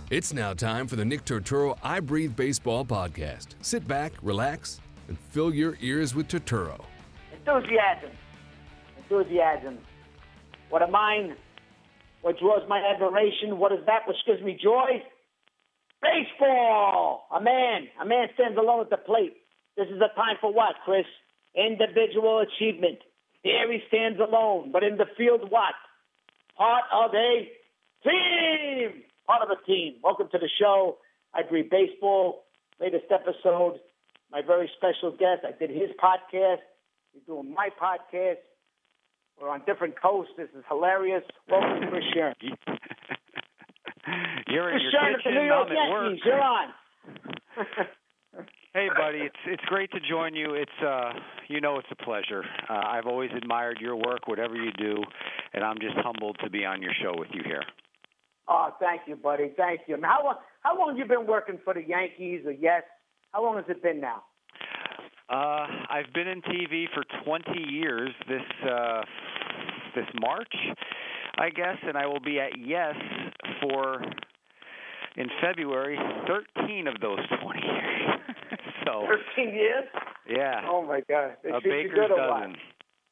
It's now time for the Nick Turturro I Breathe Baseball podcast. Sit back, relax, and fill your ears with Turturro. Enthusiasm. What a mind. What draws my admiration. What is that which gives me joy? Baseball. A man stands alone at the plate. This is a time for what, Chris? Individual achievement. Here he stands alone, but in the field, what? Part of a team. Part of a team. Welcome to the show. I Breathe Baseball. Latest episode. My very special guest. I did his podcast. He's doing my podcast. We're on different coasts. This is hilarious. Welcome to Chris Sharon. You're in Chris your Sharon kitchen, at the New York I'm at work. Yankees. You're on. Hey, buddy, it's great to join you. It's it's a pleasure. I've always admired your work, whatever you do, and I'm just humbled to be on your show with you here. Oh, thank you, buddy. Thank you. How long have you been working for the Yankees or Yes? How long has it been now? I've been in TV for 20 years this March, I guess, and I will be at Yes in February, 13 of those 20 years. So 13 years? Yeah. Oh, my God. They a treat you baker's good or what? dozen.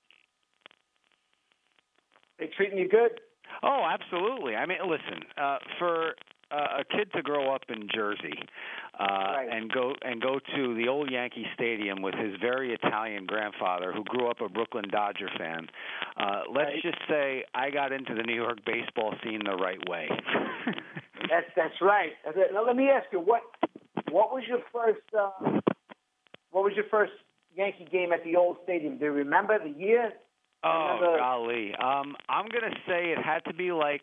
They treating you good? Oh, absolutely. I mean, listen, for a kid to grow up in Jersey Right. and go to the old Yankee Stadium with his very Italian grandfather who grew up a Brooklyn Dodger fan, let's just say I got into the New York baseball scene the right way. That's right. Now, let me ask you, what was your first Yankee game at the old stadium? Do you remember the year? Oh, golly. I'm going to say it had to be like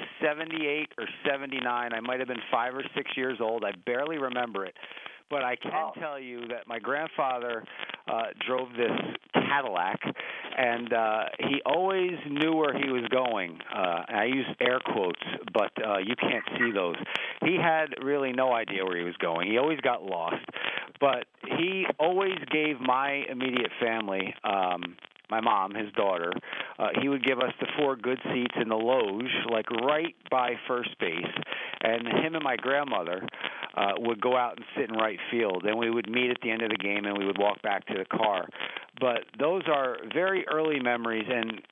78 or 79. I might have been 5 or 6 years old. I barely remember it. But I can tell you that my grandfather drove this Cadillac, and he always knew where he was going. I use air quotes, but you can't see those. He had really no idea where he was going. He always got lost. But he always gave my immediate family my mom, his daughter, he would give us the 4 good seats in the loge, like right by first base, and him and my grandmother would go out and sit in right field, and we would meet at the end of the game, and we would walk back to the car. But those are very early memories, and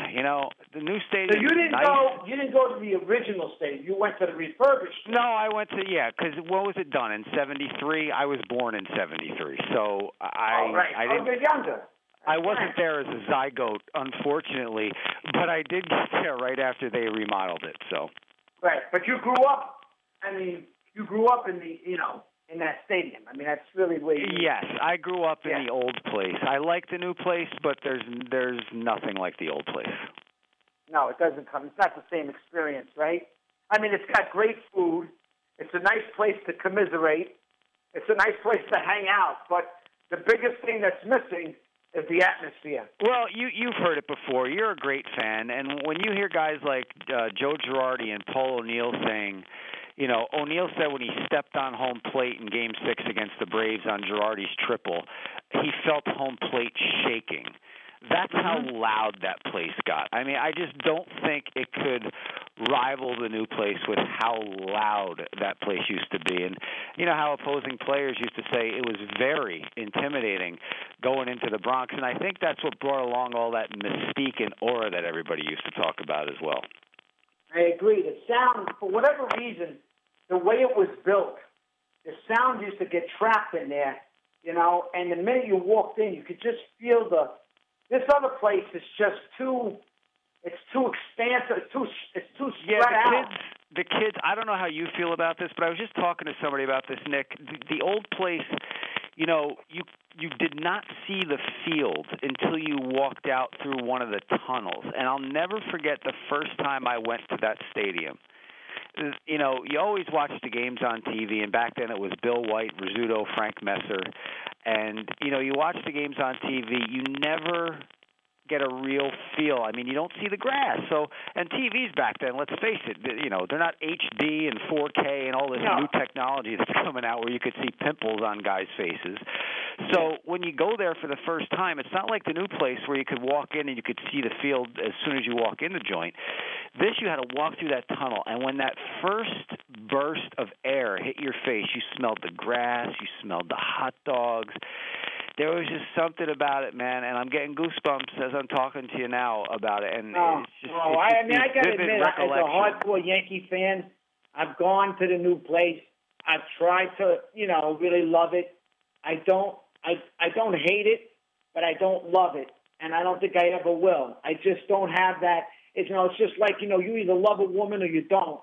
the new stadium. So you didn't go. You didn't go to the original stadium. You went to the refurbished. No, I went to because what was it done in '73? I was born in '73, so I didn't. You're younger. I wasn't there as a zygote, unfortunately, but I did get there right after they remodeled it. So, right, but you grew up. I mean, you grew up in in that stadium. I mean, that's really where you. Yes, I grew up in the old place. I like the new place, but there's nothing like the old place. No, it doesn't come. It's not the same experience, right? I mean, it's got great food. It's a nice place to commiserate. It's a nice place to hang out. But the biggest thing that's missing is the atmosphere. Well, you've heard it before. You're a great fan, and when you hear guys like Joe Girardi and Paul O'Neill saying, O'Neill said when he stepped on home plate in Game 6 against the Braves on Girardi's triple, he felt home plate shaking. That's how loud that place got. I mean, I just don't think it could rival the new place with how loud that place used to be. And you know how opposing players used to say it was very intimidating going into the Bronx. And I think that's what brought along all that mystique and aura that everybody used to talk about as well. I agree. The sound, for whatever reason, the way it was built, the sound used to get trapped in there, and the minute you walked in, you could just feel this other place is just too expansive, it's too spread out. The kids, I don't know how you feel about this, but I was just talking to somebody about this, Nick. The old place, you did not see the field until you walked out through one of the tunnels. And I'll never forget the first time I went to that stadium. You always watch the games on TV, and back then it was Bill White, Rizzuto, Frank Messer. And, you watch the games on TV, you never get a real feel. I mean, you don't see the grass. So, and TVs back then, let's face it, they're not HD and 4K and all this new technology that's coming out where you could see pimples on guys' faces. So when you go there for the first time, it's not like the new place where you could walk in and you could see the field as soon as you walk in the joint. This, you had to walk through that tunnel, and when that first burst of air hit your face, you smelled the grass, you smelled the hot dogs. There was just something about it, man, and I'm getting goosebumps as I'm talking to you now about it. And I got to admit, as a hardcore Yankee fan, I've gone to the new place. I've tried to, really love it. I don't hate it, but I don't love it, and I don't think I ever will. I just don't have that. It's just like, you either love a woman or you don't.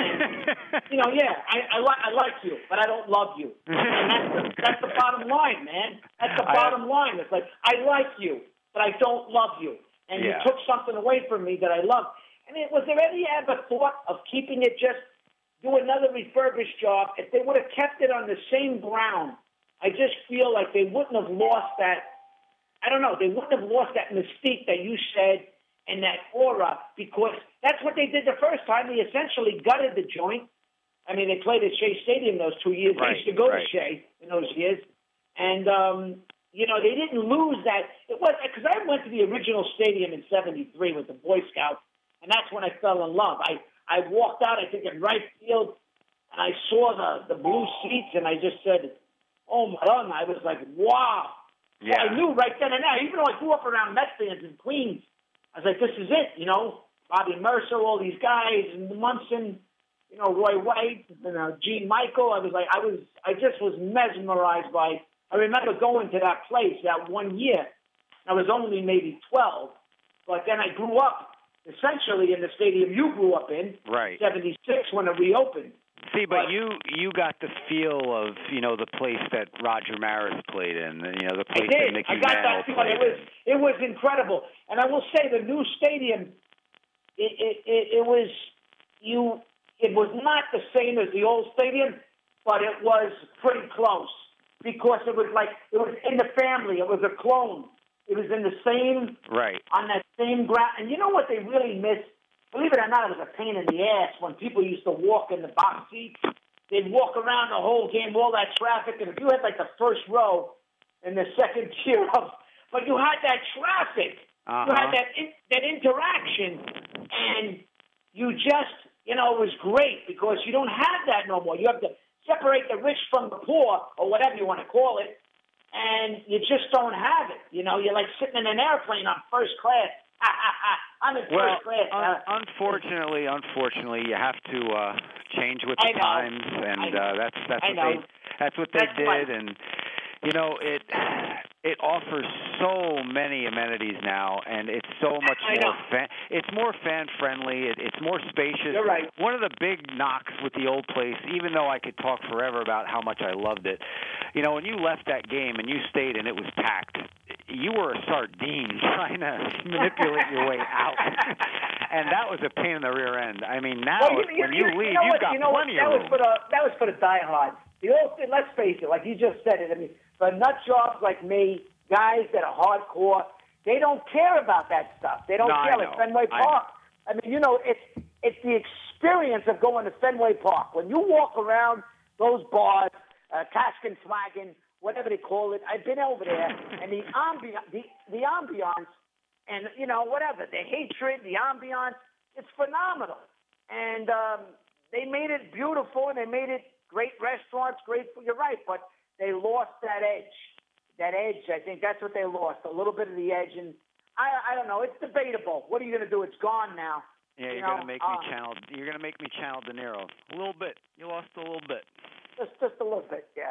I like you, but I don't love you. And that's the bottom line, man. That's the bottom line. It's like, I like you, but I don't love you. And you took something away from me that I love. I mean, was there any ever thought of keeping it, just do another refurbished job? If they would have kept it on the same ground, I just feel like they wouldn't have lost that, I don't know, they wouldn't have lost that mystique that you said and that aura, because that's what they did the first time. They essentially gutted the joint. I mean, they played at Shea Stadium those 2 years. Right, they used to go to Shea in those years. And, they didn't lose that. It was because I went to the original stadium in '73 with the Boy Scouts, and that's when I fell in love. I walked out, I think, in right field, and I saw the blue seats, and I just said, oh, my God. I was like, wow. Yeah. Well, I knew right then and there, even though I grew up around Mets fans in Queens, I was like, this is it, Bobby Mercer, all these guys, and Munson, Roy White, and Gene Michael. I just was mesmerized by. I remember going to that place that 1 year. I was only maybe 12, but then I grew up essentially in the stadium you grew up in, right? '76 when it reopened. See, but you got the feel of the place that Roger Maris played in, the place that Mickey Mantle played in. It was incredible, and I will say the new stadium, it was not the same as the old stadium, but it was pretty close because it was in the family. It was a clone. It was in the same on that same ground. And you know what they really missed? Believe it or not, it was a pain in the ass when people used to walk in the box seats. They'd walk around the whole game, all that traffic, and if you had the first row in the second tier but you had that traffic, you had that interaction, and you just, it was great because you don't have that no more. You have to separate the rich from the poor, or whatever you want to call it, and you just don't have it. You're like sitting in an airplane on first class. I'm in first class. Unfortunately, you have to change with the times, and that's what they did, and it offers so many amenities now, and it's so much more it's more fan friendly. It's more spacious. You're right. One of the big knocks with the old place, even though I could talk forever about how much I loved it, when you left that game and you stayed and it was packed, you were a sardine trying to manipulate your way out, and that was a pain in the rear end. I mean, now when you leave, you've got plenty of room. That was for the diehards. Let's face it, like you just said it. I mean, for nut jobs like me, guys that are hardcore, they don't care about that stuff. They don't care. Like Fenway Park. I mean, it's the experience of going to Fenway Park. When you walk around those bars, Taskin Flagon, whatever they call it, I've been over there, and the ambiance, and whatever, the hatred, the ambiance, it's phenomenal. And they made it beautiful, and they made it great restaurants, you're right, but they lost that edge. That edge, I think that's what they lost, a little bit of the edge. And I don't know, it's debatable. What are you going to do? It's gone now. Yeah, you're going to make me channel De Niro. A little bit. You lost a little bit. Just a little bit, yeah.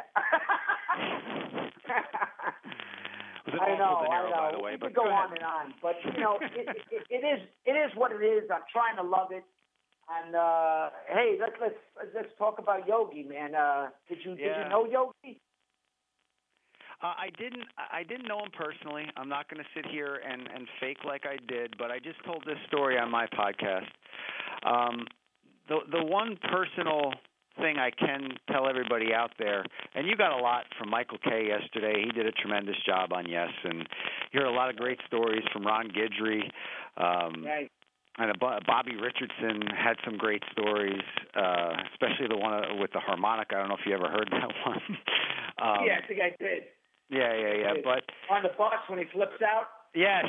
I know. By the way, we could go on and on, but it is what it is. I'm trying to love it. And hey, let's talk about Yogi, man. Did you know Yogi? I didn't know him personally. I'm not going to sit here and fake like I did, but I just told this story on my podcast. The one personal thing I can tell everybody out there, and you got a lot from Michael Kay yesterday. He did a tremendous job on Yes, and you heard a lot of great stories from Ron Guidry. Right. And Bobby Richardson had some great stories, especially the one with the harmonica. I don't know if you ever heard that one. Yeah, I think I did. Yeah. But on the bus when he flips out. Yes.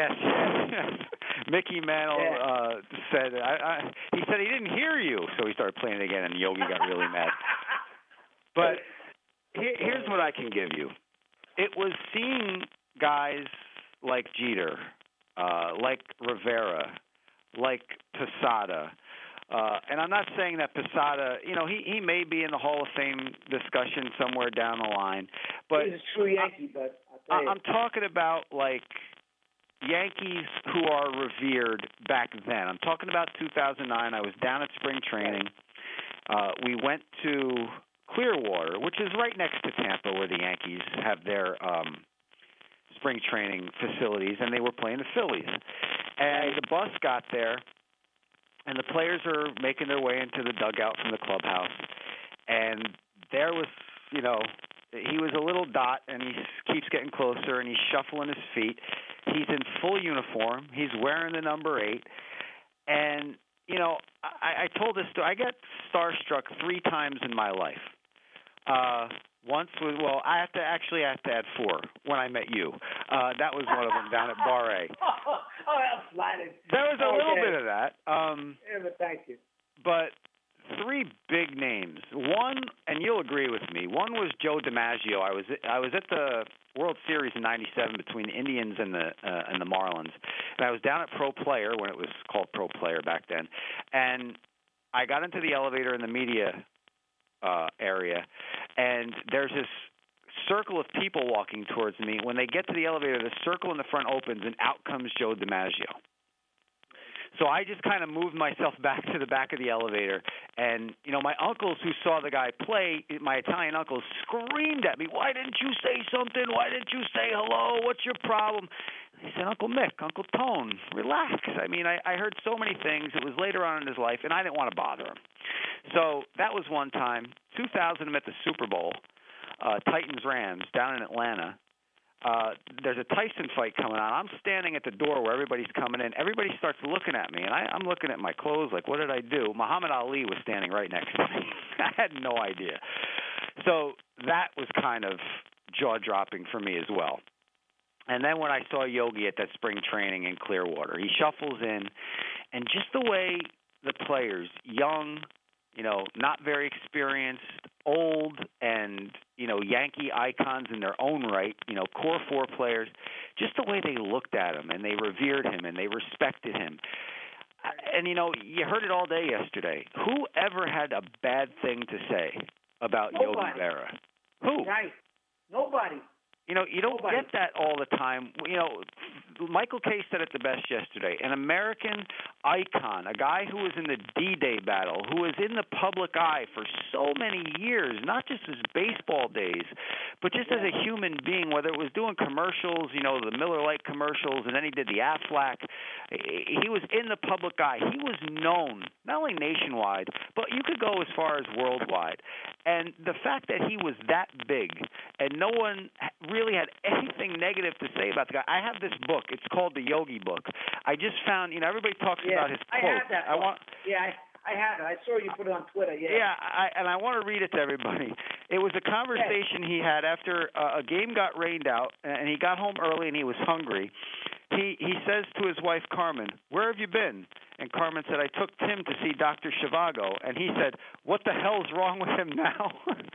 Mickey Mantle said, he said he didn't hear you, so he started playing it again, and Yogi got really mad. But here's what I can give you. It was seeing guys like Jeter, like Rivera, like Posada, and I'm not saying that Posada, he may be in the Hall of Fame discussion somewhere down the line, but he's a true Yankee. But I'm talking about like Yankees who are revered back then. I'm talking about 2009. I was down at spring training. We went to Clearwater, which is right next to Tampa, where the Yankees have their spring training facilities, and they were playing the Phillies. And the bus got there, and the players are making their way into the dugout from the clubhouse. And there was, he was a little dot, and he keeps getting closer, and he's shuffling his feet. He's in full uniform. He's wearing the number 8. And, I told this story. I got starstruck 3 times in my life. Once was, I have to add 4 when I met you. That was one of them down at Bar A. That's flattered. There was a little bit of that. Yeah, but thank you. But 3 big names. One, and you'll agree with me, one was Joe DiMaggio. I was at the World Series in '97 between the Indians and the Marlins, and I was down at Pro Player when it was called Pro Player back then, and I got into the elevator in the media area, and there's this circle of people walking towards me. When they get to the elevator, the circle in the front opens, and out comes Joe DiMaggio. So I just kind of moved myself back to the back of the elevator, and, my uncles who saw the guy play, my Italian uncles, screamed at me, "Why didn't you say something? Why didn't you say hello? What's your problem?" He said, "Uncle Mick, Uncle Tone, relax." I mean, I heard so many things. It was later on in his life, and I didn't want to bother him. So that was one time. 2000, I'm at the Super Bowl, Titans-Rams, down in Atlanta. There's a Tyson fight coming on. I'm standing at the door where everybody's coming in. Everybody starts looking at me, and I'm looking at my clothes like, what did I do? Muhammad Ali was standing right next to me. I had no idea. So that was kind of jaw-dropping for me as well. And then when I saw Yogi at that spring training in Clearwater, he shuffles in, and just the way the players, young, not very experienced, old, and, Yankee icons in their own right, core 4 players, just the way they looked at him and they revered him and they respected him. And, you heard it all day yesterday. Who ever had a bad thing to say about Nobody. Yogi Berra? Who? Right. Nobody. You don't Nobody. get that all the time. Michael Kay said it the best yesterday. An American icon, a guy who was in the D-Day battle, who was in the public eye for so many years, not just his baseball days, but just as a human being, whether it was doing commercials, the Miller Lite commercials, and then he did the Aflac. He was in the public eye. He was known, not only nationwide, but you could go as far as worldwide. And the fact that he was that big and no one really had anything negative to say about the guy. I have this book. It's called the Yogi Book. I just found, everybody talks about his quotes. I have that book. I have it. I saw you put it on Twitter. Yeah. And I want to read it to everybody. It was a conversation he had after a game got rained out, and he got home early and he was hungry. He says to his wife, Carmen, "Where have you been?" And Carmen said, "I took Tim to see Dr. Zhivago." And he said, "What the hell's wrong with him now?"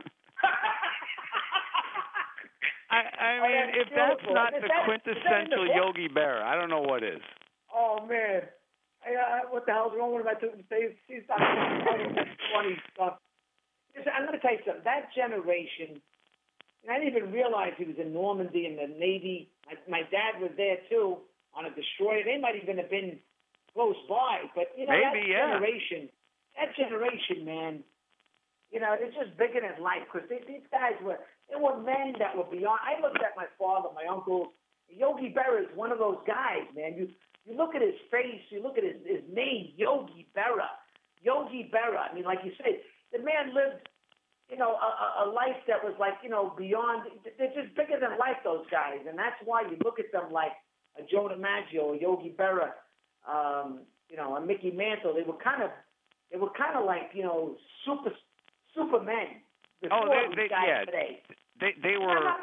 I mean, if that's not the quintessential Yogi Berra, I don't know what is. Oh, man. What the hell's wrong with him? I took him to see Dr. funny stuff. Listen, I'm going to tell you something. That generation, and I didn't even realize he was in Normandy in the Navy. My dad was there, too, on a destroyer. They might even have been close by. But, that generation, man, they're just bigger than life. Because these guys were men that were beyond. I looked at my father, my uncles. Yogi Berra is one of those guys, man. You look at his face, you look at his name, Yogi Berra. Yogi Berra. I mean, like you said, the man lived, a life that was like, beyond. They're just bigger than life, those guys, and that's why you look at them like a Joe DiMaggio, a Yogi Berra, a Mickey Mantle. They were kind of like, supermen. Today. they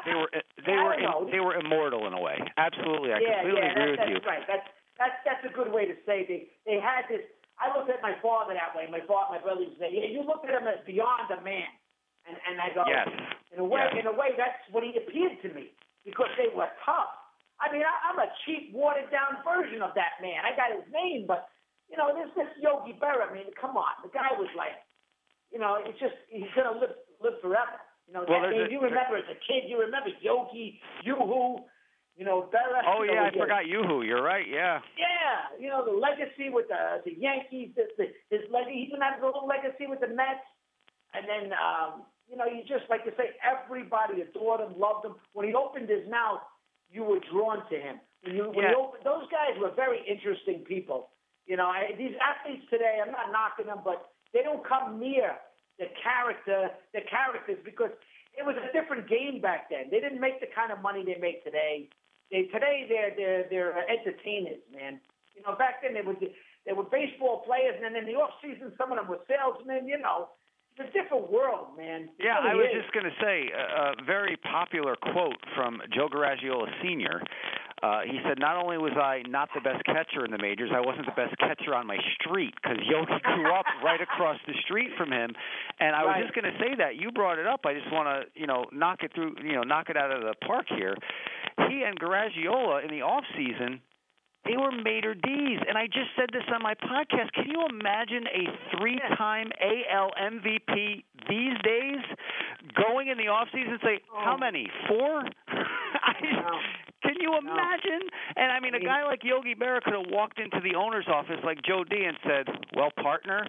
were immortal in a way. Absolutely, I completely agree with you. Right. That's a good way to say they had this. I looked at my father that way. My brother used to say, you look at him as beyond a man, and I go, yes. In a way, that's what he appeared to me because they were tough. I mean, I'm a cheap, watered-down version of that man. I got his name, but this Yogi Berra. I mean, come on, the guy was like, it's just he's gonna live forever. You remember as a kid, you remember Yogi, Yoo-Hoo, Berra. Oh yeah, I forgot Yoo-Hoo. You're right. Yeah. Yeah, the legacy with the Yankees. His legacy. He even had a little legacy with the Mets. And then, you just like to say, everybody adored him, loved him. When he opened his mouth, you were drawn to him. When he opened, those guys were very interesting people. These athletes today, I'm not knocking them, but they don't come near the characters because it was a different game back then. They didn't make the kind of money they make today. Today they're entertainers, man. Back then they were baseball players, and then in the off season some of them were salesmen. It's a different world, man. Yeah, I was just going to say a very popular quote from Joe Garagiola Sr. He said, not only was I not the best catcher in the majors, I wasn't the best catcher on my street because Yogi grew up right across the street from him. And I was just going to say that. You brought it up. I just want to, knock it out of the park here. He and Garagiola in the off season, they were Mater D's, and I just said this on my podcast. Can you imagine a 3-time AL MVP these days going in the offseason and say, how many? 4? Can you imagine? And I mean, a guy like Yogi Berra could have walked into the owner's office like Joe D and said, well, partner,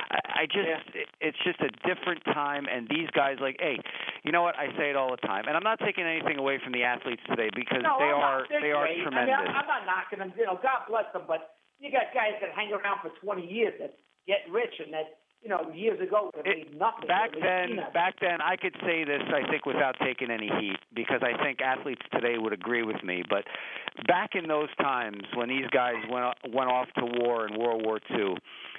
it's just a different time, and these guys like, hey, you know what? I say it all the time, and I'm not taking anything away from the athletes today because they are tremendous. I mean, I'm not knocking them. God bless them, but you got guys that hang around for 20 years that get rich and that years ago would have made nothing. Back then, I could say this, I think, without taking any heat because I think athletes today would agree with me. But back in those times when these guys went off to war in World War II,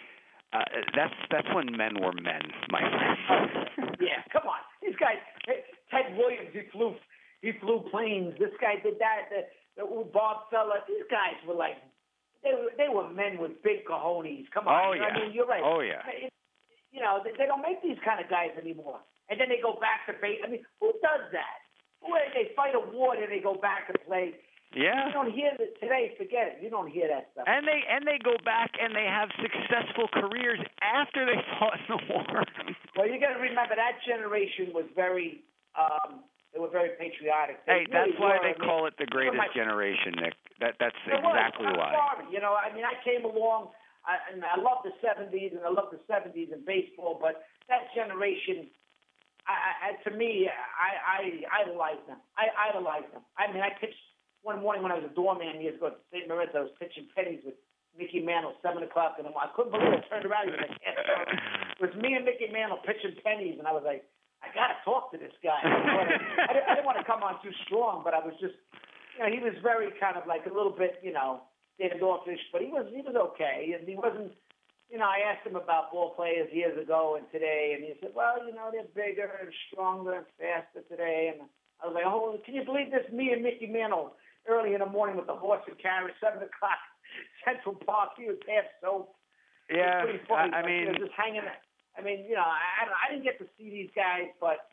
that's when men were men, my friend. Yeah, come on. These guys, Ted Williams, he flew planes. This guy did that. Bob Feller, these guys were like, they were men with big cojones. Come on. Oh, yeah. I mean, you're right. Oh, yeah. They don't make these kind of guys anymore. And then they go back to base. I mean, who does that? They fight a war and they go back and play. Yeah. You don't hear that today. Forget it. You don't hear that stuff. And they go back and they have successful careers after they fought in the war. Well, you got to remember that generation was very. They were very patriotic. That's why they call it the greatest generation, Nick. That's exactly why. Sorry. I mean, I came along, and I love the 70s, and I love the 70s in baseball, but that generation, to me, I idolized them. I idolized them. I mean, I pitched one morning when I was a doorman years ago at St. Moritz. I was pitching pennies with Mickey Mantle, 7 o'clock in the morning. I couldn't believe it. I turned around, it was me and Mickey Mantle pitching pennies, and I was like, I got to talk to this guy. I didn't want to come on too strong, but I was just, he was very kind of like a little bit, standoffish, but he was okay. And he wasn't, I asked him about ball players years ago and today, and he said, well, they're bigger and stronger and faster today. And I was like, oh, can you believe this? Me and Mickey Mantle early in the morning with the horse and carriage, 7 o'clock, Central Park, he was half soap. Yeah, pretty funny, I mean, just hanging. I mean, I didn't get to see these guys, but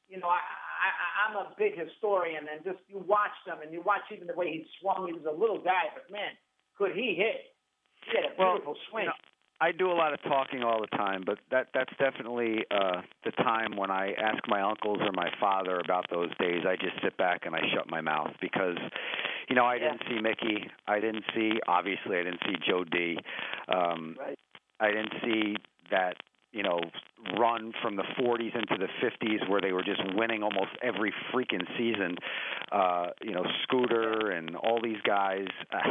I'm a big historian, and just you watch them, and you watch even the way he swung. He was a little guy, but man, could he hit? He had a beautiful swing. I do a lot of talking all the time, but that's definitely the time when I ask my uncles or my father about those days. I just sit back and I shut my mouth because, I didn't see Mickey. I didn't see Joe D. Right. I didn't see that, run from the 40s into the 50s where they were just winning almost every freaking season. Scooter and all these guys.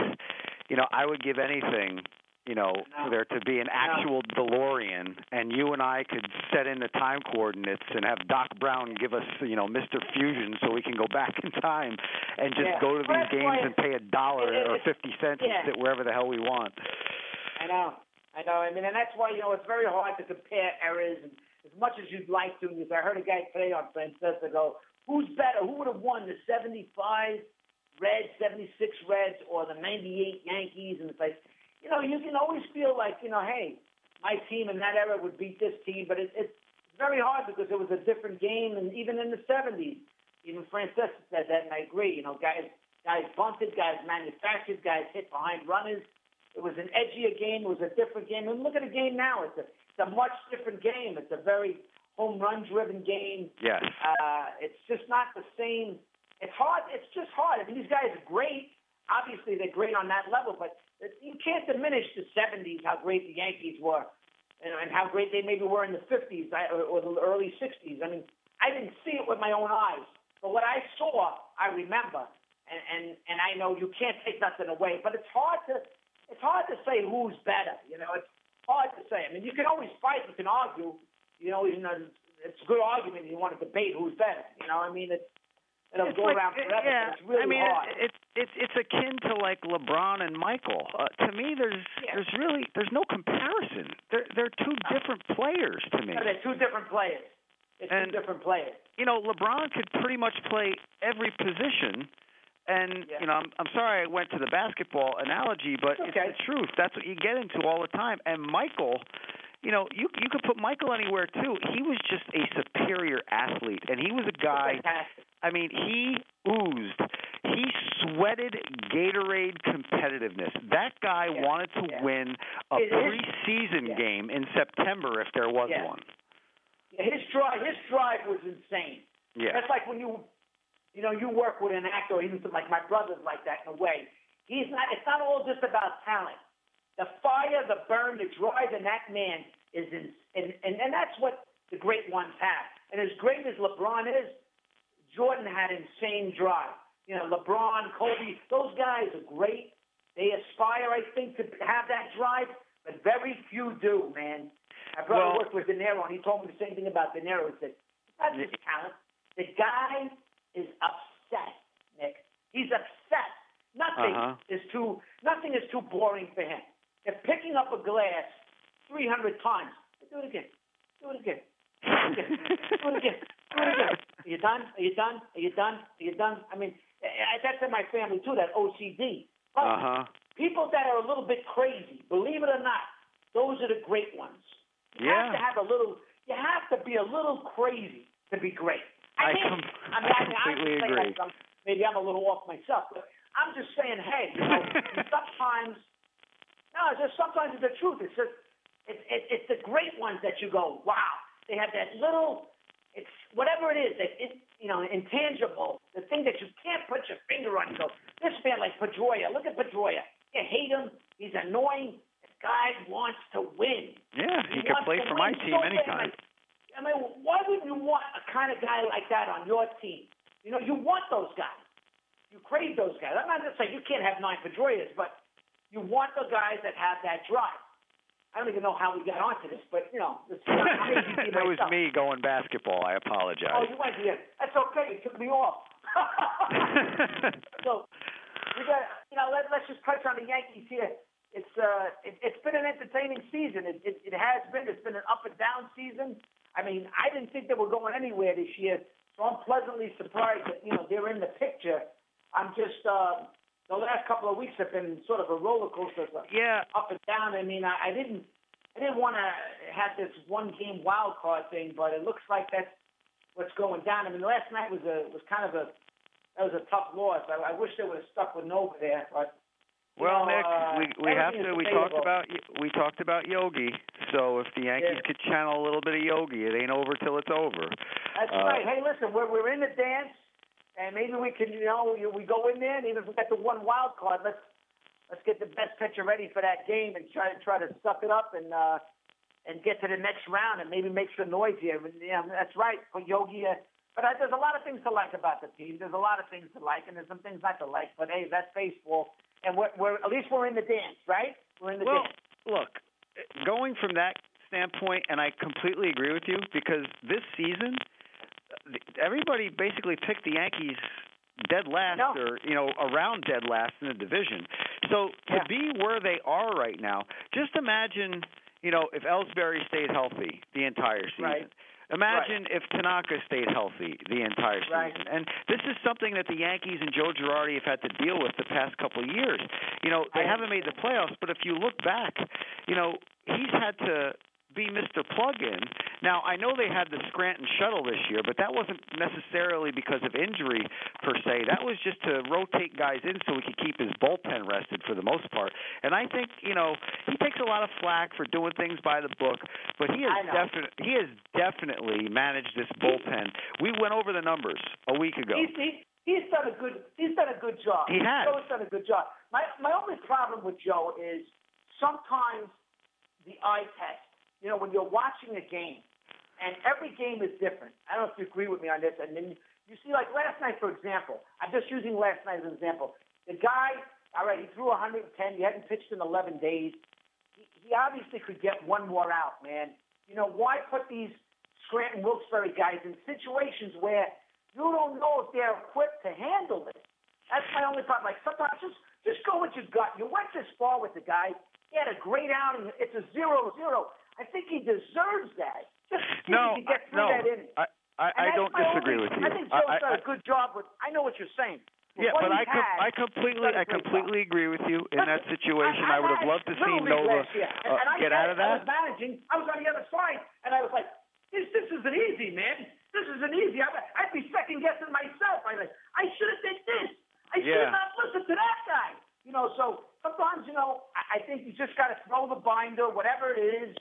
I would give anything, for there to be an actual DeLorean, and you and I could set in the time coordinates and have Doc Brown give us, Mr. Fusion so we can go back in time and just go to these games and pay $1 or 50 cents and sit wherever the hell we want. I know. I mean, and that's why, it's very hard to compare eras. And as much as you'd like to, because I heard a guy today on Francesca go, who's better? Who would have won, the 75 Reds, 76 Reds, or the 98 Yankees? And it's like, you can always feel like, hey, my team in that era would beat this team, but it's very hard because it was a different game, and even in the 70s, even Francesa said that, and I agree. Guys bunted, guys manufactured, guys hit behind runners. It was an edgier game. It was a different game. And look at the game now. It's a much different game. It's a very home run-driven game. Yes. It's just not the same. It's hard. It's just hard. I mean, these guys are great. Obviously, they're great on that level, but you can't diminish the 70s, how great the Yankees were, and how great they maybe were in the 50s or the early 60s. I mean, I didn't see it with my own eyes, but what I saw, I remember. And I know you can't take nothing away, but it's hard to say who's better. It's hard to say. I mean, you can always fight, you can argue. It's a good argument. You want to debate who's better. I mean, it'll go around forever. Yeah, but it's really hard. It's akin to like LeBron and Michael. To me, there's no comparison. They're two different players to me. No, they're two different players. Two different players. LeBron could pretty much play every position. And, I'm sorry I went to the basketball analogy, but it's the truth. That's what you get into all the time. And Michael, you could put Michael anywhere, too. He was just a superior athlete, and he was a guy, I mean, he oozed. He sweated Gatorade competitiveness. That guy wanted to win a preseason game in September if there was one. Yeah, his drive was insane. Yeah. That's like when you work with an actor, even like my brother's like that in a way. It's not all just about talent. The fire, the burn, the drive in that man is and that's what the great ones have. And as great as LeBron is, Jordan had insane drive. LeBron, Kobe, those guys are great. They aspire, I think, to have that drive, but very few do, man. My brother worked with De Niro, and he told me the same thing about De Niro. He said, that's just talent. The guy is obsessed, Nick. He's obsessed. Nothing is too boring for him. If picking up a glass 300 times, do it again. Do it again. Do it again. Are you done? Are you done? Are you done? Are you done? I mean, that's in my family too, that OCD. But people that are a little bit crazy, believe it or not, those are the great ones. You have to be a little crazy to be great. I completely agree. Maybe I'm a little off myself, but I'm just saying, hey, sometimes it's the truth. It's just it's the great ones that you go, wow, they have that little, it's whatever it is, intangible, the thing that you can't put your finger on. You go, this man like Pedroia. Look at Pedroia. You hate him. He's annoying. This guy wants to win. Yeah, he can play for my team anytime. I mean, why wouldn't you want a kind of guy like that on your team? You want those guys. You crave those guys. I'm not just saying you can't have 9 Pedroias, but you want the guys that have that drive. I don't even know how we got onto this, but, that was me going basketball. I apologize. Oh, you went here. That's okay. You took me off. So, we got, let's just touch on the Yankees here. It's been an entertaining season. It has been. It's been an up and down season. I mean, I didn't think they were going anywhere this year, so I'm pleasantly surprised that they're in the picture. I'm just the last couple of weeks have been sort of a roller coaster, up and down. I mean, I didn't want to have this one game wild card thing, but it looks like that's what's going down. I mean, last night was a tough loss. I wish they would have stuck with Nova there, but. Well, Nick, we talked about Yogi. So if the Yankees could channel a little bit of Yogi, it ain't over till it's over. That's right. Hey, listen, we're in the dance, and maybe we can, we go in there, and even if we get the one wild card, let's get the best pitcher ready for that game and try to suck it up and get to the next round and maybe make some noise here. That's right, for Yogi. But there's a lot of things to like about the team. There's a lot of things to like, and there's some things not to like. But hey, that's baseball. And we're at least we're in the dance, right? We're in the dance. Look, going from that standpoint, and I completely agree with you, because this season, everybody basically picked the Yankees dead last or, around dead last in the division. So to be where they are right now, just imagine, if Ellsbury stayed healthy the entire season. Right. Imagine if Tanaka stayed healthy the entire season. Right. And this is something that the Yankees and Joe Girardi have had to deal with the past couple of years. They haven't made the playoffs, but if you look back, he's had to be Mr. Plug-in. Now, I know they had the Scranton shuttle this year, but that wasn't necessarily because of injury per se. That was just to rotate guys in so we could keep his bullpen rested for the most part. And I think, he takes a lot of flack for doing things by the book, but he has definitely managed this bullpen. We went over the numbers a week ago. He's done a good job. He has. Joe's done a good job. My only problem with Joe is sometimes the eye test. When you're watching a game, and every game is different. I don't know if you agree with me on this. And then you see, like last night, for example. I'm just using last night as an example. The guy, all right, he threw 110. He hadn't pitched in 11 days. He obviously could get one more out, man. Why put these Scranton Wilkes-Barre guys in situations where you don't know if they're equipped to handle it? That's my only problem. Like, sometimes just go with your gut. You went this far with the guy. He had a great outing. It's a 0-0. I think he deserves that. Just to get through that inning. I don't disagree with you. I think Joe's done a good job with. I know what you're saying. Yeah, but I completely agree with you in that situation. I would have loved to see Nova get out of that. I was on the other side, and I was like, "This isn't easy, man. This isn't easy." I'd be second guessing myself. I should have did this. I should have not listened to that guy. So sometimes, I think you just got to throw the binder, whatever it is.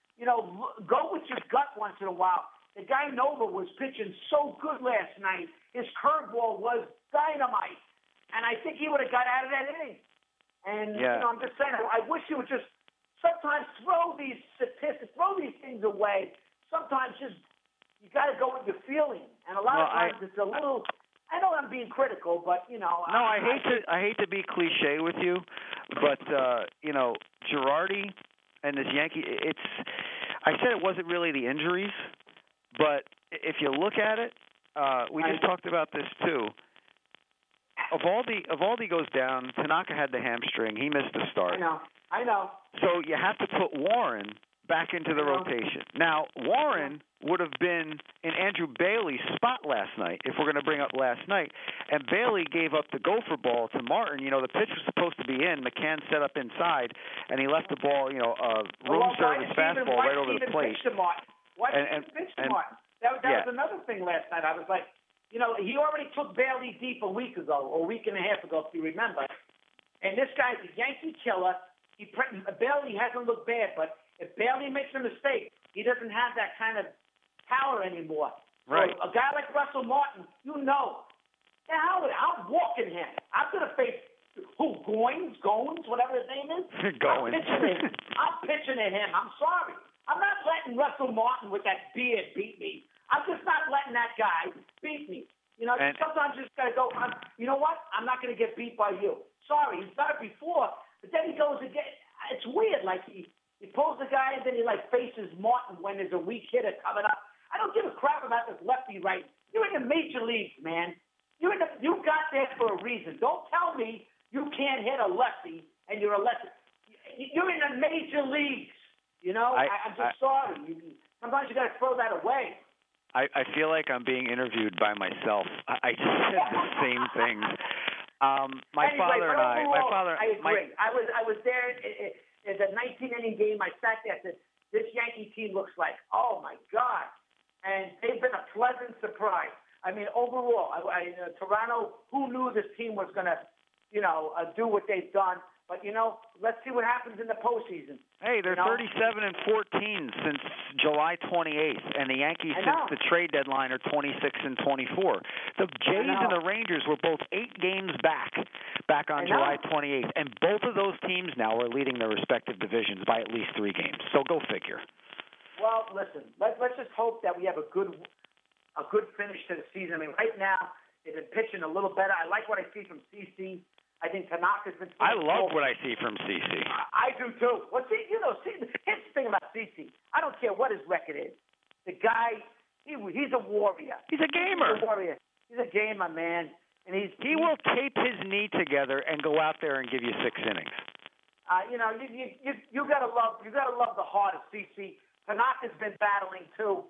Go with your gut once in a while. The guy Nova was pitching so good last night. His curveball was dynamite. And I think he would have got out of that inning. And, I'm just saying, I wish you would just sometimes throw these statistics, throw these things away. Sometimes you got to go with your feeling. And a lot of times it's a little... I know I'm being critical, but, No, I hate to be cliche with you, but, Girardi and this Yankee, I said it wasn't really the injuries, but if you look at it, we just talked about this too. Evaldi goes down. Tanaka had the hamstring. He missed the start. I know. So you have to put Warren back into the rotation. Now, Warren would have been in Andrew Bailey's spot last night, if we're going to bring up last night. And Bailey gave up the gopher ball to Martin. The pitch was supposed to be in. McCann set up inside, and he left the ball, room service fastball right over the plate. Why didn't he pitch to Martin? That was another thing last night. I was like, he already took Bailey deep a week and a half ago, if you remember. And this guy's a Yankee killer. Bailey hasn't looked bad, but if Bailey makes a mistake, he doesn't have that kind of power anymore. Right. So a guy like Russell Martin, I'm walking him. I'm going to face Goins, whatever his name is. Goins. I'm pitching at him. I'm sorry. I'm not letting Russell Martin with that beard beat me. I'm just not letting that guy beat me. Sometimes you just got to go, you know what? I'm not going to get beat by you. Sorry, he's done it before, but then he goes again. It's weird. Like, he pulls the guy, and then he, faces Martin when there's a weak hitter coming up. I don't give a crap about this lefty-right. You're in the major leagues, man. You got there for a reason. Don't tell me you can't hit a lefty, and you're a lefty. You're in the major leagues. I'm just sorry. Sometimes you got to throw that away. I feel like I'm being interviewed by myself. I just said the same things. My father and I. I agree. I was there. It's a 19-inning game. I sat there and said, this Yankee team looks like, oh, my God. And they've been a pleasant surprise. I mean, overall, Toronto, who knew this team was going to, do what they've done? But, let's see what happens in the postseason. Hey, they're 37-14 since July 28th, and the Yankees since the trade deadline are 26-24. The Jays and the Rangers were both 8 games back on July 28th, and both of those teams now are leading their respective divisions by at least 3 games. So go figure. Well, listen, let's just hope that we have a good finish to the season. I mean, right now they've been pitching a little better. I like what I see from CC. I think Tanaka's been. I love what I see from CC. I do too. Well, here's the thing about CC. I don't care what his record is. The guy, he's a warrior. He's a gamer. He's a warrior. He's a gamer, man. And he will tape his knee together and go out there and give you 6 innings. You gotta love the heart of CC. Tanaka's been battling too.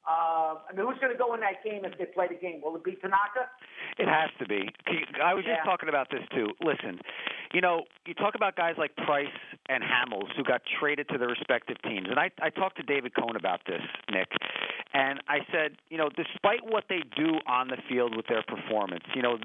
Who's going to go in that game if they play the game? Will it be Tanaka? It has to be. I was just talking about this too. Listen, you talk about guys like Price and Hamels who got traded to their respective teams. And I talked to David Cohn about this, Nick. And I said, despite what they do on the field with their performance,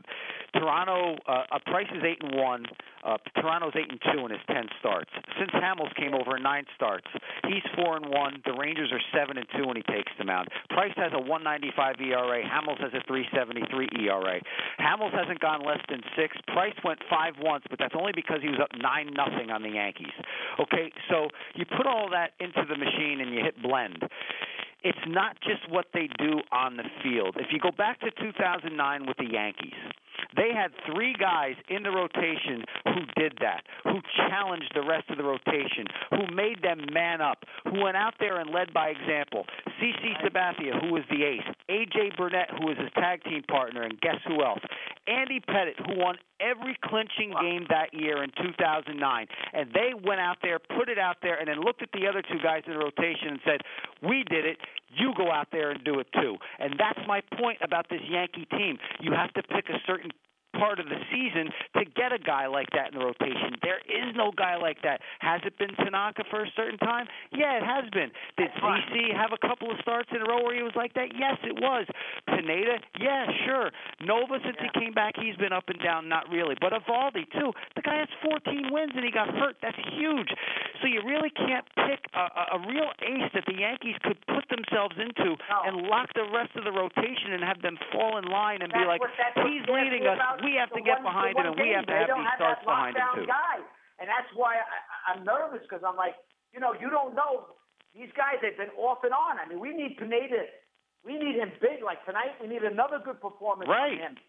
Toronto, Price is 8-1. Toronto's 8-2 in his 10 starts. Since Hamels came over in 9 starts, he's 4-1. The Rangers are 7-2 when he takes them out. Price has a 1.95 ERA. Hamels has a 3.73 ERA. Hamels hasn't gone less than 6. Price went 5 once, but that's only because he was up 9-0 on the Yankees. Okay, so you put all that into the machine and you hit blend. It's not just what they do on the field. If you go back to 2009 with the Yankees, they had 3 guys in the rotation who did that, who challenged the rest of the rotation, who made them man up, who went out there and led by example. CC Sabathia, who was the ace. A.J. Burnett, who was his tag team partner, and guess who else? Andy Pettitte, who won every clinching game that year in 2009. And they went out there, put it out there, and then looked at the other 2 guys in the rotation and said, we did it. You go out there and do it too. And that's my point about this Yankee team. You have to pick a certain part of the season to get a guy like that in the rotation. There is no guy like that. Has it been Tanaka for a certain time? Yeah, it has been. Did CC have a couple of starts in a row where he was like that? Yes, it was. Pineda? Yeah, sure. Nova, since he came back, he's been up and down. Not really. But Eovaldi, too. The guy has 14 wins and he got hurt. That's huge. So you really can't pick a real ace that the Yankees could put themselves into and lock the rest of the rotation and have them fall in line and be like, he's leading us. We have to get behind him, and we have to have these starts behind him, too. Guy. And that's why I'm nervous, because I'm like, you don't know. These guys, they've been off and on. I mean, we need Pineda. We need him big. Like tonight, we need another good performance from him.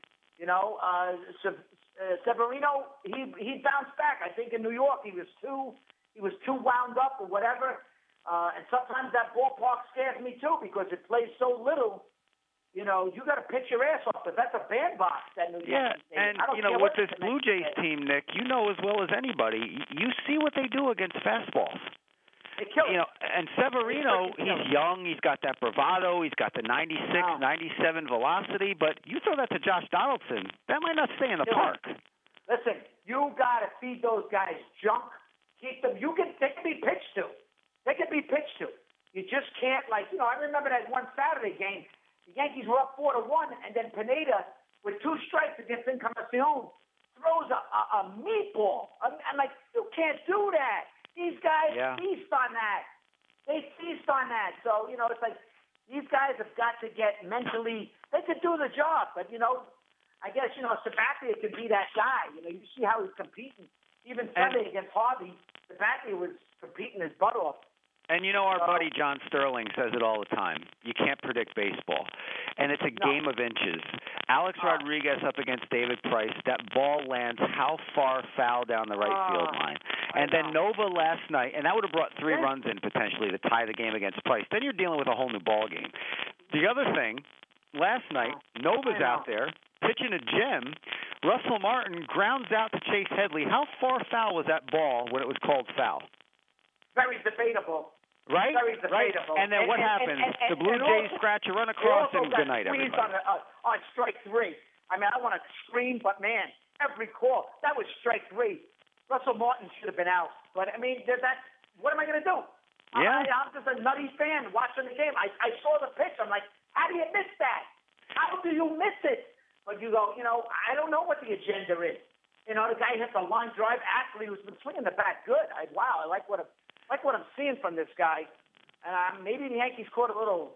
Severino, he bounced back. I think in New York, he was too wound up or whatever. And sometimes that ballpark scares me, too, because it plays so little. You got to pitch your ass off, but that's a bandbox. That New York and with this Blue Jays team, Nick, as well as anybody, you see what they do against fastballs. They kill it. And Severino, he's young, he's got that bravado, he's got the 96, 97 velocity, but you throw that to Josh Donaldson, that might not stay in the park. Listen, you got to feed those guys junk. Keep them. They can be pitched to. You just can't, I remember that one Saturday game. The Yankees were up 4-1, and then Pineda, with 2 strikes against Encarnacion, throws a meatball. I'm like, you can't do that. These guys feast on that. They feast on that. So, it's like these guys have got to get mentally – they could do the job. But, I guess, Sabathia could be that guy. You see how he's competing. Even Sunday against Harvey, Sabathia was competing his butt off. And our buddy John Sterling says it all the time. You can't predict baseball. And it's a game of inches. Alex Rodriguez up against David Price. That ball lands how far foul down the right field line. And then Nova last night, and that would have brought 3 runs in potentially to tie the game against Price. Then you're dealing with a whole new ball game. The other thing, last night, Nova's out there pitching a gem. Russell Martin grounds out to Chase Headley. How far foul was that ball when it was called foul? Very debatable. Right? Very debatable. And then what happens? The Blue Jays scratch a run across and good night, everybody. On strike 3. I mean, I don't want to scream, but, man, every call, that was strike 3. Russell Martin should have been out. But, I mean, what am I going to do? Yeah. I'm just a nutty fan watching the game. I saw the pitch. I'm like, how do you miss that? How do you miss it? But you go, I don't know what the agenda is. The guy hit the line drive. Actually, who's been swinging the bat good. I like what I'm seeing from this guy. And maybe the Yankees caught a little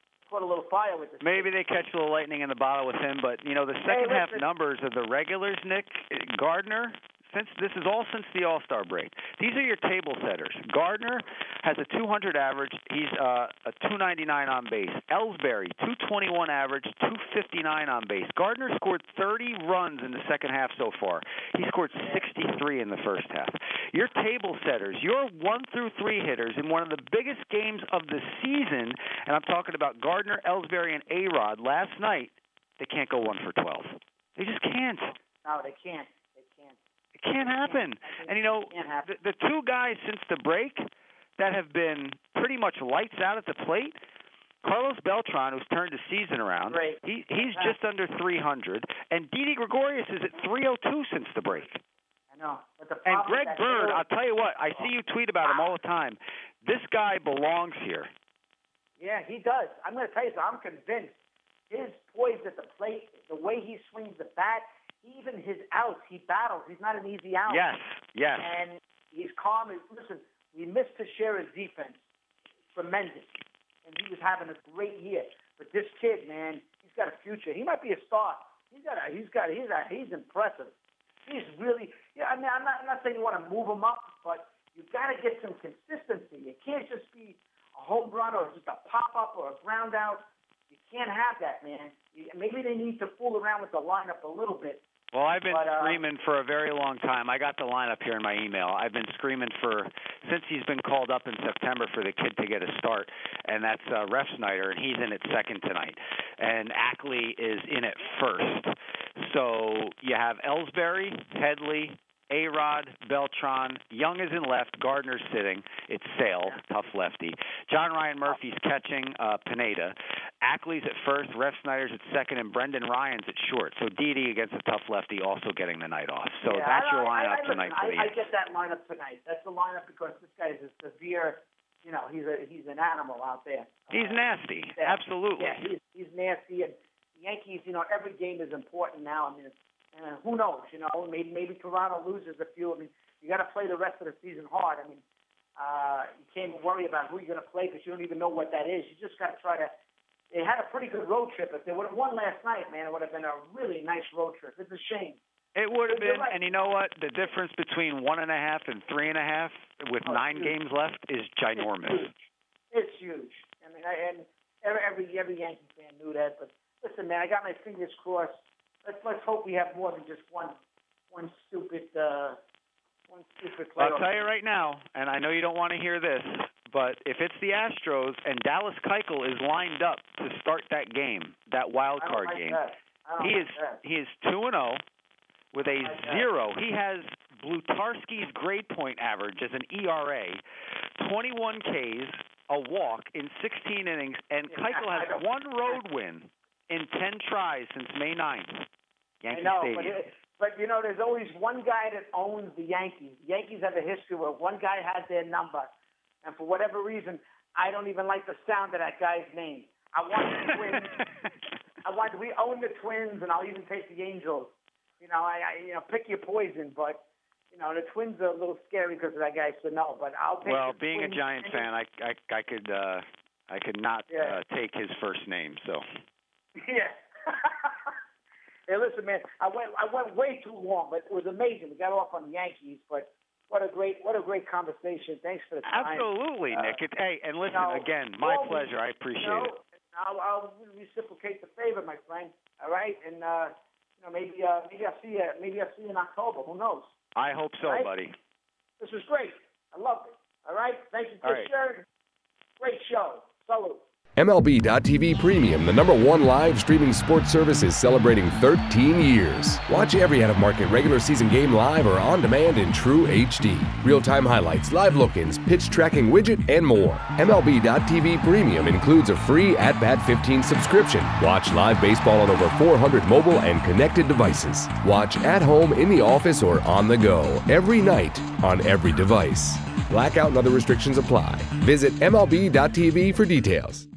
fire with this. Maybe they catch a little lightning in the bottle with him. But, the second half numbers of the regulars, Nick, Gardner, this is all since the All-Star break. These are your table setters. Gardner has a 200 average. He's a 299 on base. Ellsbury, 221 average, 259 on base. Gardner scored 30 runs in the second half so far. He scored 63 in the first half. Your table setters, your 1 through 3 hitters in one of the biggest games of the season, and I'm talking about Gardner, Ellsbury, and A-Rod last night, they can't go 1 for 12. They just can't. No, they can't. It can't happen. And, you know, the two guys since the break that have been pretty much lights out at the plate, Carlos Beltran, who's turned the season around, he's just under 300, and Didi Gregorius is at 302 since the break. I know. And Greg Bird, I'll tell you what, I see you tweet about him all the time. This guy belongs here. Yeah, he does. I'm going to tell you something. I'm convinced his poise at the plate, the way he swings the bat, even his outs, he battles. He's not an easy out. Yes. And he's calm. Listen, we missed Teixeira's defense. Tremendous. And he was having a great year. But this kid, man, he's got a future. He might be a star. He's impressive. He's really, I mean, I'm not saying you want to move him up, but you've got to get some consistency. It can't just be a home run or just a pop-up or a ground out. You can't have that, man. Maybe they need to fool around with the lineup a little bit. Well, I've been screaming for a very long time. I got the lineup here in my email. I've been screaming since he's been called up in September for the kid to get a start, and that's Refsnyder, and he's in at second tonight. And Ackley is in at first. So you have Ellsbury, Headley, A-Rod, Beltran, Young is in left, Gardner's sitting. It's Sale, tough lefty. John Ryan Murphy's catching Pineda. Ackley's at first, Refsnyder's at second, and Brendan Ryan's at short. So Didi against a tough lefty also getting the night off. So that's your lineup tonight. I get that lineup tonight. That's the lineup because this guy is a severe, you know, he's an animal out there. He's nasty, absolutely. Yeah, he's nasty. And the Yankees, you know, every game is important now. I mean, who knows? You know, maybe Toronto loses a few. I mean, you got to play the rest of the season hard. I mean, you can't even worry about who you're going to play because you don't even know what that is. You just got to try to. They had a pretty good road trip. If they would have won last night, man, it would have been a really nice road trip. It's a shame. It would have been, and you know what? The difference between 1.5 and 3.5 with 9 games left is ginormous. It's huge. I mean, and every Yankee fan knew that. But listen, man, I got my fingers crossed. Let's hope we have more than just one stupid playoff. I'll tell you right now, and I know you don't want to hear this, but if it's the Astros and Dallas Keuchel is lined up to start that game, that wild card game, he is 2-0 with a 0. He has Blutarski's grade point average as an ERA, 21 Ks, a walk in 16 innings, and Keuchel has one road win in 10 tries since May 9th. Yankee Stadium. But, you know, there's always one guy that owns the Yankees. The Yankees have a history where one guy has their number. And for whatever reason, I don't even like the sound of that guy's name. I want the Twins. We own the Twins, and I'll even take the Angels. You know, pick your poison. But, you know, the Twins are a little scary because of that guy Sano. But I'll take the being Twins. A Giant fan, I could not take his first name. So. Yeah. Hey, listen, man, I went way too long, but it was amazing. We got off on the Yankees, but what a great conversation. Thanks for the time. Absolutely, Nick. And listen, again, my pleasure. I appreciate it. I'll reciprocate the favor, my friend. All right, and maybe I'll see you. Maybe I'll see you in October. Who knows? I hope so, buddy. This was great. I loved it. All right, thank you for sharing. Great show. Salute. MLB.tv Premium, the #1 live streaming sports service, is celebrating 13 years. Watch every out-of-market regular season game live or on demand in true HD. Real-time highlights, live look-ins, pitch tracking widget, and more. MLB.tv Premium includes a free At-Bat 15 subscription. Watch live baseball on over 400 mobile and connected devices. Watch at home, in the office, or on the go every night on every device. Blackout and other restrictions apply. Visit MLB.tv for details.